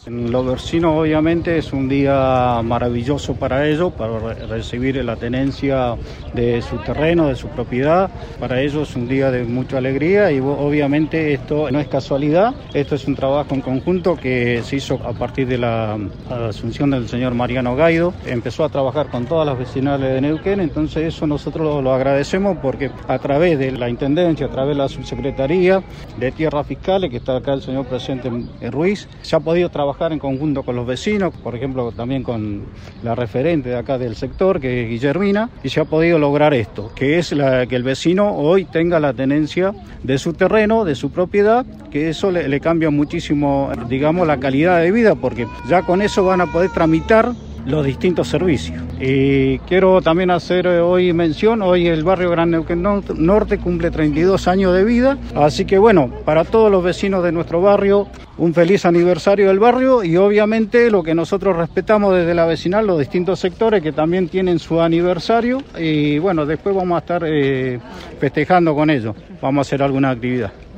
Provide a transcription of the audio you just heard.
Los vecinos obviamente es un día maravilloso para ellos, para recibir la tenencia de su terreno, de su propiedad. Para ellos es un día de mucha alegría y obviamente esto no es casualidad, esto es un trabajo en conjunto que se hizo a partir de la asunción del señor Mariano Gaido. Empezó a trabajar con todas las vecinales de Neuquén, entonces eso nosotros lo agradecemos porque a través de la Intendencia, a través de la Subsecretaría de Tierras Fiscales, que está acá el señor presidente Ruiz, se ha podido trabajar en conjunto con los vecinos, por ejemplo también con la referente de acá del sector, que es Guillermina, y se ha podido lograr esto, que es que el vecino hoy tenga la tenencia de su terreno, de su propiedad, que eso le cambia muchísimo, digamos, la calidad de vida, porque ya con eso van a poder tramitar los distintos servicios. Y quiero también hacer hoy mención, hoy el barrio Gran Neuquén Norte cumple 32 años de vida, así que bueno, para todos los vecinos de nuestro barrio, un feliz aniversario del barrio y obviamente lo que nosotros respetamos desde la vecinal, los distintos sectores que también tienen su aniversario y bueno, después vamos a estar festejando con ellos, vamos a hacer alguna actividad.